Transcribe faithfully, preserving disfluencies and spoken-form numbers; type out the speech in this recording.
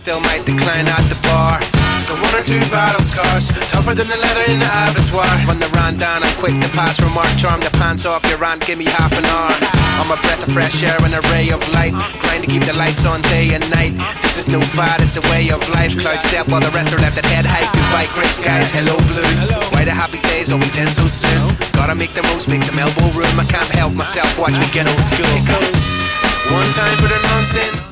Still might decline at the bar. The one or two battle scars, tougher than the leather in the abattoir. When the ran down, I'm quick to pass remark. Charm the pants off your rant, give me half an hour. I'm a breath of fresh air, an array of light. Trying to keep the lights on day and night. This is no fad, it's a way of life. Cloud step while the rest are left at head height. Goodbye grey skies, hello blue. Why the happy days always end so soon? Gotta make the most, make some elbow room. I can't help myself, watch me get old school. It goes one time for the nonsense.